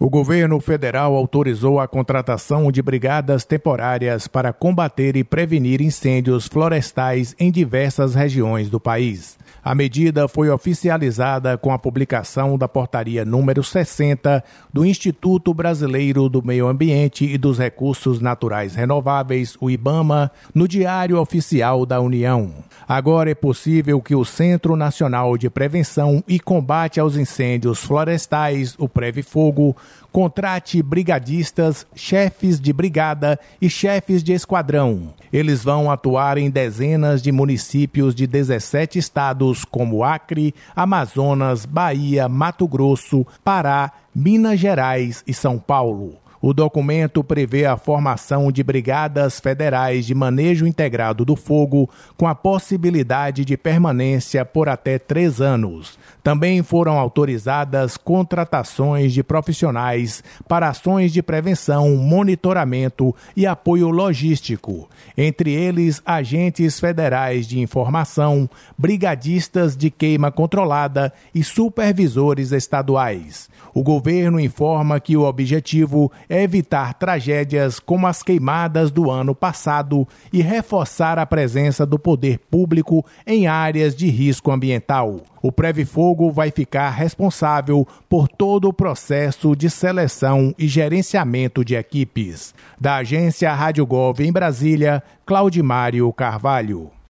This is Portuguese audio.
O governo federal autorizou a contratação de brigadas temporárias para combater e prevenir incêndios florestais em diversas regiões do país. A medida foi oficializada com a publicação da portaria número 60 do Instituto Brasileiro do Meio Ambiente e dos Recursos Naturais Renováveis, o IBAMA, no Diário Oficial da União. Agora é possível que o Centro Nacional de Prevenção e Combate aos Incêndios Florestais, o Previfogo, contrate brigadistas, chefes de brigada e chefes de esquadrão. Eles vão atuar em dezenas de municípios de 17 estados como Acre, Amazonas, Bahia, Mato Grosso, Pará, Minas Gerais e São Paulo. O documento prevê a formação de brigadas federais de manejo integrado do fogo, com a possibilidade de permanência por até 3 anos. Também foram autorizadas contratações de profissionais para ações de prevenção, monitoramento e apoio logístico. Entre eles, agentes federais de informação, brigadistas de queima controlada e supervisores estaduais. O governo informa que o objetivo é evitar tragédias como as queimadas do ano passado e reforçar a presença do poder público em áreas de risco ambiental. O Previfogo vai ficar responsável por todo o processo de seleção e gerenciamento de equipes. Da agência Rádio Gov em Brasília, Claudimário Carvalho.